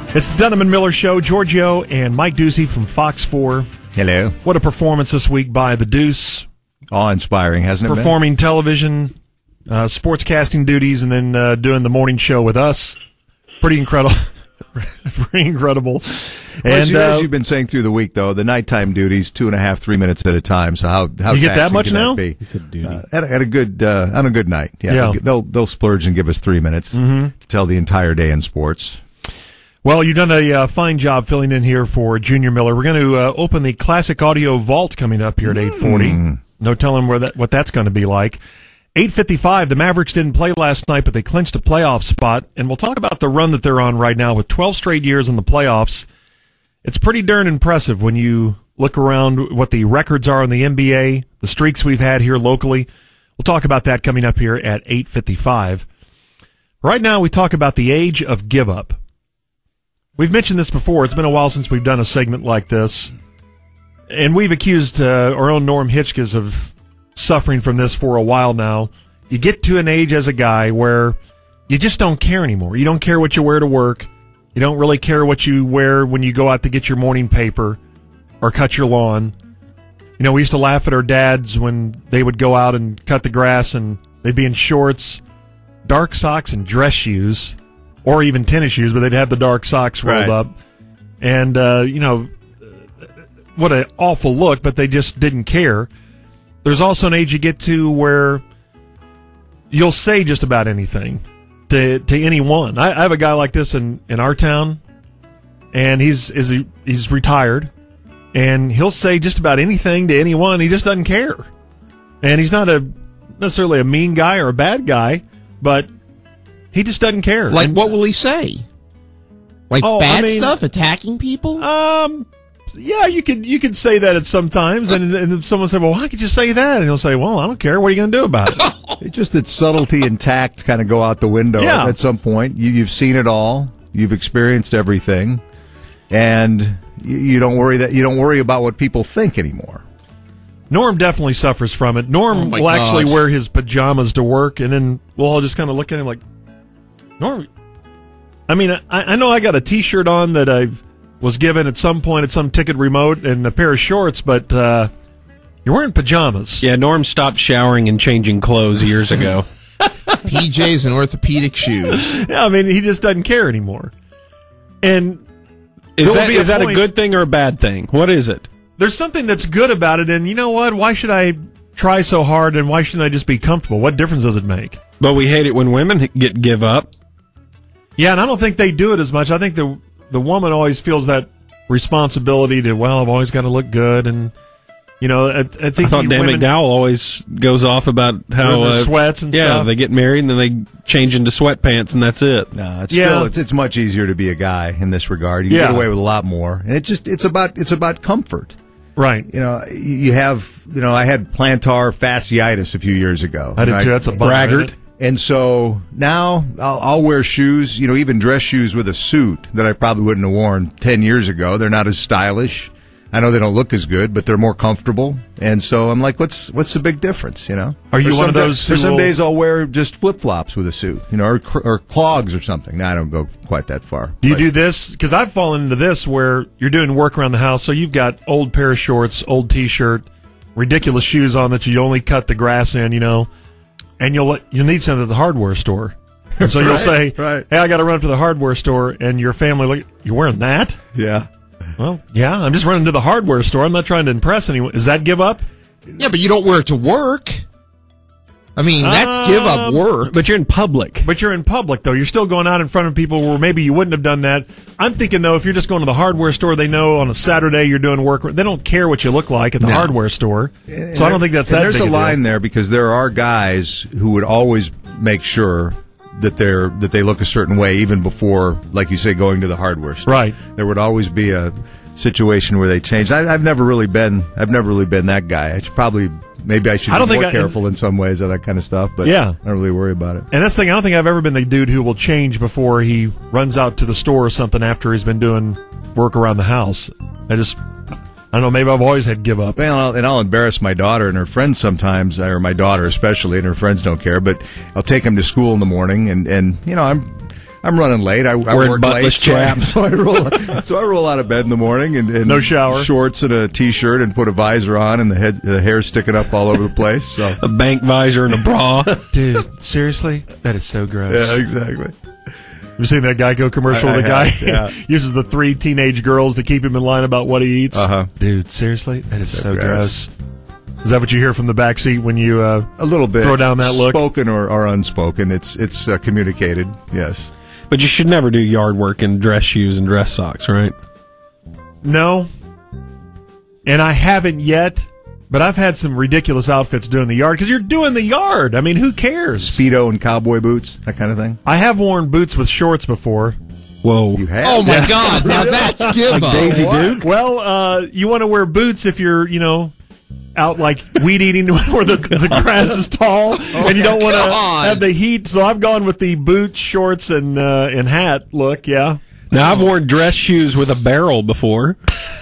It's the Dunham and Miller Show. Giorgio and Mike Ducey from Fox 4. Hello. What a performance this week by the Deuce. Awe-inspiring, hasn't it been? Performing television, sportscasting duties, and then doing the morning show with us. Pretty incredible. Pretty incredible. Well, as you've been saying through the week, though, the nighttime duties, 2.5, 3 minutes at a time. So how you get that much now? He said duty. At a good on a good night. Yeah. They'll splurge and give us 3 minutes to tell the entire day in sports. Well, you've done a fine job filling in here for Junior Miller. We're going to open the Classic Audio Vault coming up here at 8:40. No telling what that's going to be like. 8:55, the Mavericks didn't play last night, but they clinched a playoff spot. And we'll talk about the run that they're on right now with 12 straight years in the playoffs. It's pretty darn impressive when you look around what the records are in the NBA, the streaks we've had here locally. We'll talk about that coming up here at 8:55. Right now, we talk about the age of give up. We've mentioned this before. It's been a while since we've done a segment like this. And we've accused our own Norm Hitchkes of suffering from this for a while now. You get to an age as a guy where you just don't care anymore. You don't care what you wear to work. You don't really care what you wear when you go out to get your morning paper or cut your lawn. You know, we used to laugh at our dads when they would go out and cut the grass and they'd be in shorts, dark socks, and dress shoes. Or even tennis shoes, but they'd have the dark socks rolled up. And, what an awful look, but they just didn't care. There's also an age you get to where you'll say just about anything to anyone. I have a guy like this in our town, and he's retired, and he'll say just about anything to anyone. He just doesn't care. And he's not necessarily a mean guy or a bad guy, but he just doesn't care. Like, what will he say? Like bad stuff, attacking people? Yeah, you could say that at some times, and if someone said, "Well, why could you say that?" And he'll say, "Well, I don't care. What are you going to do about it?" It's just that subtlety and tact kind of go out the window at some point. You've seen it all. You've experienced everything, and you don't worry about what people think anymore. Norm definitely suffers from it. Norm will actually wear his pajamas to work, and then we'll all just kind of look at him like, Norm, I mean, I know I got a T-shirt on that I was given at some point at some ticket remote and a pair of shorts, but you're wearing pajamas. Yeah, Norm stopped showering and changing clothes years ago. PJs and orthopedic shoes. Yeah, I mean, he just doesn't care anymore. And is that a good thing or a bad thing? What is it? There's something that's good about it, and you know what? Why should I try so hard, and why shouldn't I just be comfortable? What difference does it make? But we hate it when women give up. Yeah, and I don't think they do it as much. I think the woman always feels that responsibility to, well, I've always got to look good, and I think I thought Dan McDowell always goes off about how sweats and stuff. Yeah, they get married and then they change into sweatpants, and that's it. No, it's much easier to be a guy in this regard. You get away with a lot more, and it's about comfort. Right. You have, I had plantar fasciitis a few years ago. I did too. That's a braggart. And so now I'll wear shoes, even dress shoes with a suit that I probably wouldn't have worn 10 years ago. They're not as stylish. I know they don't look as good, but they're more comfortable. And so I'm like, what's the big difference, Are you one of those There's some days I'll wear just flip-flops with a suit, or clogs or something. No, I don't go quite that far. Do you do this? Because I've fallen into this where you're doing work around the house, so you've got old pair of shorts, old T-shirt, ridiculous shoes on that you only cut the grass in, and you'll need something at the hardware store. And so you'll say, hey, I got to run up to the hardware store, and your family, you're wearing that? Yeah. Well, yeah, I'm just running to the hardware store. I'm not trying to impress anyone. Is that give up? Yeah, but you don't wear it to work. I mean, that's give up work. But you're in public. But you're in public, though. You're still going out in front of people where maybe you wouldn't have done that. I'm thinking, though, if you're just going to the hardware store, they know on a Saturday you're doing work. They don't care what you look like at the hardware store. So I don't think that's that big. There's a line there because there are guys who would always make sure that they look a certain way even before, like you say, going to the hardware store. Right. There would always be a situation where they change. I've never really been that guy. Maybe I should be more careful in some ways of that kind of stuff, but I don't really worry about it. And that's the thing, I don't think I've ever been the dude who will change before he runs out to the store or something after he's been doing work around the house. I don't know, maybe I've always had give up. Well, and I'll embarrass my daughter and her friends sometimes, or my daughter especially, and her friends don't care, but I'll take them to school in the morning, and I'm running late. I work late, so I roll out of bed in the morning and no shower, shorts and a t-shirt, and put a visor on, and the hair sticking up all over the place. So a bank visor and a bra. Dude, seriously, that is so gross. Yeah, exactly. You seen that Geico commercial? The guy uses the 3 teenage girls to keep him in line about what he eats. Dude, seriously, that is so gross. Is that what you hear from the back seat when you a little bit throw down that look? Spoken or unspoken, it's communicated. Yes. But you should never do yard work in dress shoes and dress socks, right? No. And I haven't yet, but I've had some ridiculous outfits doing the yard, because you're doing the yard. I mean, who cares? Speedo and cowboy boots, that kind of thing. I have worn boots with shorts before. Whoa. You have? Oh, my God. Now that's give up. Daisy Duke? Well, you want to wear boots if you're, out like weed eating where the grass is tall, and you don't want to have the heat. So I've gone with the boots, shorts, and hat look. Yeah. Now I've worn dress shoes with a barrel before.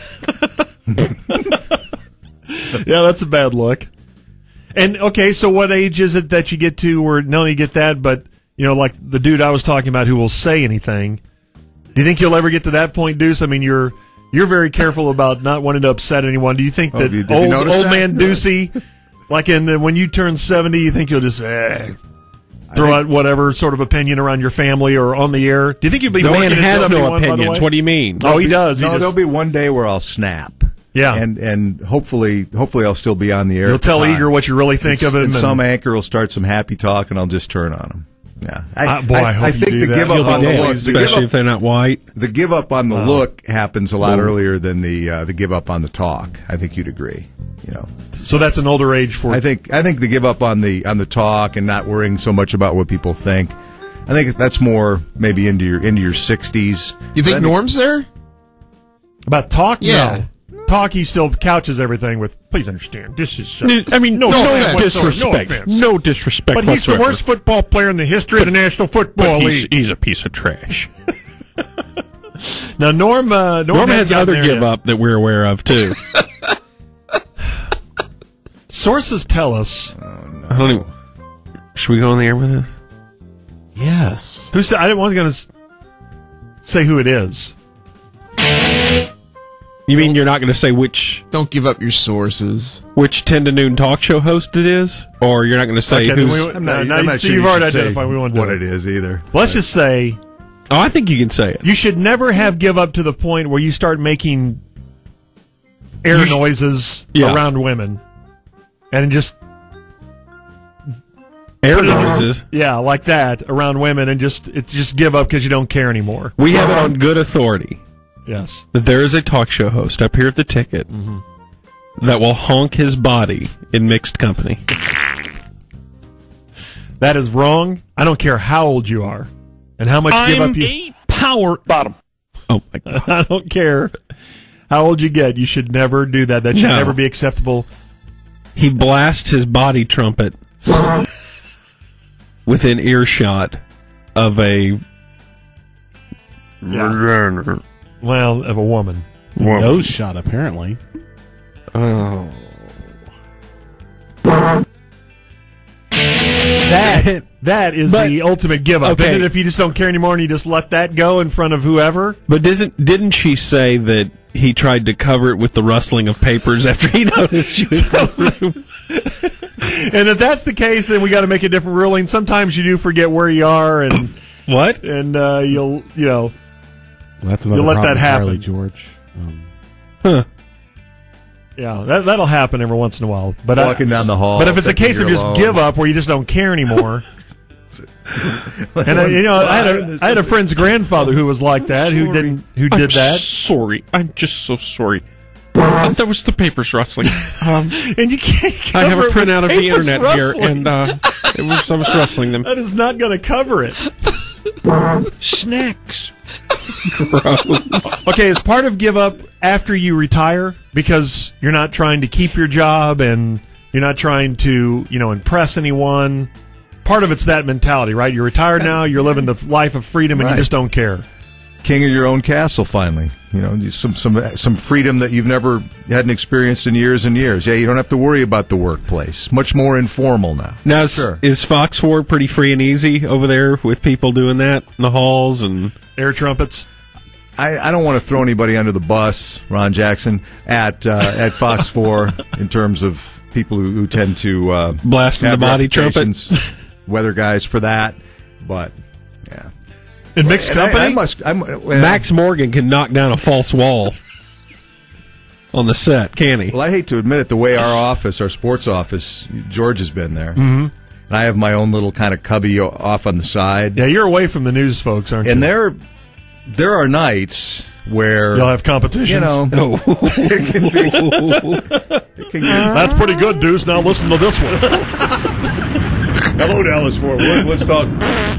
Yeah, that's a bad look. And okay, so what age is it that you get to where not only you get that, but like the dude I was talking about who will say anything? Do you think you'll ever get to that point, Deuce? I mean, you're very careful about not wanting to upset anyone. Do you think that old man Ducey, like when you turn 70, you think you'll just throw out whatever sort of opinion around your family or on the air? Do you think you'll be man has no opinions? What do you mean? Oh, he does. There'll be one day where I'll snap. Yeah, and hopefully I'll still be on the air. You'll tell Eager what you really think of him, and some anchor will start some happy talk, and I'll just turn on him. Yeah, I think the give up on the look, especially if they're not white. The give up on the look happens a lot earlier than the give up on the talk. I think you'd agree. So that's an older age for. I think the give up on the talk and not worrying so much about what people think. I think that's more maybe into your 60s. You think Norm's there? About talk? Yeah. No. Talk, he still couches everything with, please understand, this is... I mean, no disrespect. No disrespect But he's the worst football player in the history of the National Football League. He's a piece of trash. Now, Norm has other give up that we're aware of, too. Sources tell us... I don't even... Should we go on the air with this? Yes. Who said? I wasn't going to say who it is. You mean you're not going to say which... Don't give up your sources. Which 10 to noon talk show host it is? Or you're not going to say who's... I'm not sure you've already identified. We won't do what it is either. Let's just say... Oh, I think you can say it. You should never have give up to the point where you start making air noises around women. And just... Air noises? Yeah, like that, around women, and just give up because you don't care anymore. We have it on good authority. Yes. That there is a talk show host up here at the Ticket that will honk his body in mixed company. That is wrong. I don't care how old you are and how much give up you... power bottom. Oh, my God. I don't care how old you get. You should never do that. That should never be acceptable. He blasts his body trumpet within earshot of a... Well, of a woman. Nose shot, apparently. Oh. That is the ultimate give up. Okay. Isn't it, if you just don't care anymore and you just let that go in front of whoever? But didn't she say that he tried to cover it with the rustling of papers after he noticed she was in the room? And if that's the case, then we got to make a different ruling. Sometimes you do forget where you are, and what? And you'll that's another you'll let that happen, Charlie George. Yeah, that'll happen every once in a while. But walking down the hall. But if it's a case of just give up, where you just don't care anymore. And I had a friend's grandfather who was like that, who did that. Sorry, I'm just so sorry. That was the papers rustling. And you can't. I have a printout of the internet rustling here, and I was rustling them. That is not going to cover it. Snacks. Gross. Okay, is part of give up after you retire because you're not trying to keep your job and you're not trying to impress anyone? Part of it's that mentality, right? You're retired now. You're living the life of freedom, and you just don't care. king of your own castle finally. You know, some freedom that you've never hadn't experienced in years and years. Yeah, you don't have to worry about the workplace. Much more informal now. Now, is Fox 4 pretty free and easy over there with people doing that in the halls and air trumpets? I don't want to throw anybody under the bus, Ron Jackson, at Fox 4 in terms of people who tend to blast in the body trumpet, weather guys for that, but yeah. In mixed company, Max Morgan can knock down a false wall on the set, can he? Well, I hate to admit it, the way our sports office, George has been there, and I have my own little kind of cubby off on the side. Yeah, you're away from the news folks, aren't you? And there are nights where you'll have competitions. You know, it can be, that's pretty good, Deuce. Now listen to this one. Hello, Dallas Fort Worth. Let's talk.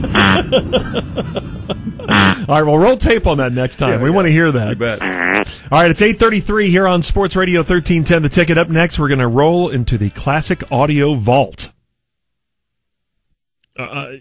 All right, well, roll tape on that next time. We want to hear that. You bet. All right, it's 8:33 here on Sports Radio 1310. The Ticket. Up next, we're going to roll into the Classic Audio Vault.